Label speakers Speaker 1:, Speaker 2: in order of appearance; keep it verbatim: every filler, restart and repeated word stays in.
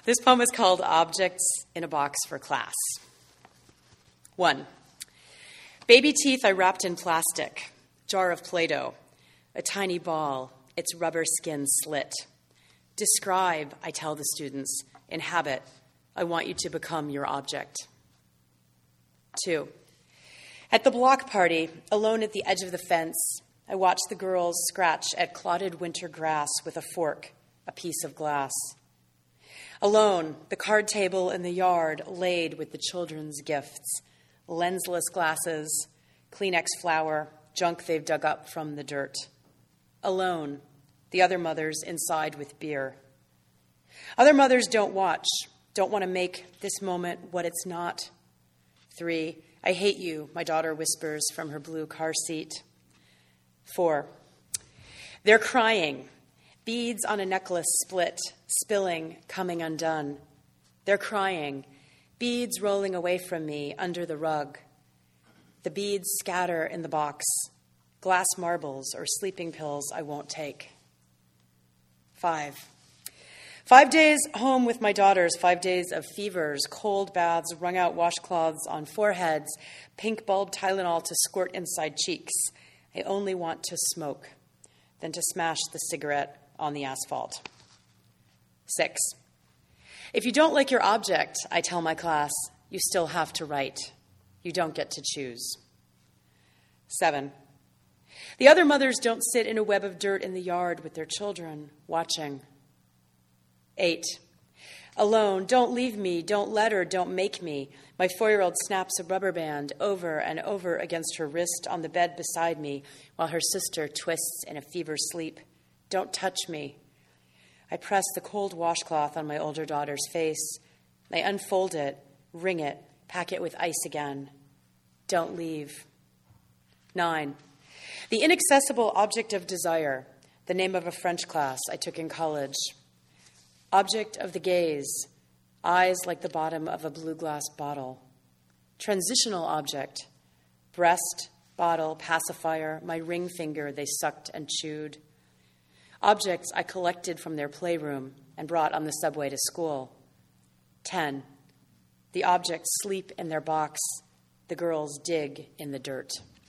Speaker 1: This poem is called Objects in a Box for Class. One, baby teeth I wrapped in plastic, jar of Play-Doh, a tiny ball, its rubber skin slit. Describe, I tell the students, inhabit, I want you to become your object. Two, at the block party, alone at the edge of the fence, I watch the girls scratch at clotted winter grass with a fork, a piece of glass. Alone, the card table in the yard laid with the children's gifts, lensless glasses, Kleenex flour, junk they've dug up from the dirt. Alone, the other mothers inside with beer. Other mothers don't watch, don't want to make this moment what it's not. Three, I hate you, my daughter whispers from her blue car seat. Four, they're crying, beads on a necklace split, spilling, coming undone. They're crying, beads rolling away from me under the rug. The beads scatter in the box, glass marbles or sleeping pills I won't take. Five, five days home with my daughters, five days of fevers, cold baths, wrung-out washcloths on foreheads, pink bulb Tylenol to squirt inside cheeks. I only want to smoke, then to smash the cigarette on the asphalt. Six, if you don't like your object, I tell my class, you still have to write. You don't get to choose. Seven, the other mothers don't sit in a web of dirt in the yard with their children, watching. Eight, alone, don't leave me, don't let her, don't make me. My four-year-old snaps a rubber band over and over against her wrist on the bed beside me while her sister twists in a fever sleep. Don't touch me. I press the cold washcloth on my older daughter's face. I unfold it, wring it, pack it with ice again. Don't leave. Nine, the inaccessible object of desire, the name of a French class I took in college. Object of the gaze, eyes like the bottom of a blue glass bottle. Transitional object, breast, bottle, pacifier, my ring finger they sucked and chewed. Objects I collected from their playroom and brought on the subway to school. Ten, the objects sleep in their box, the girls dig in the dirt.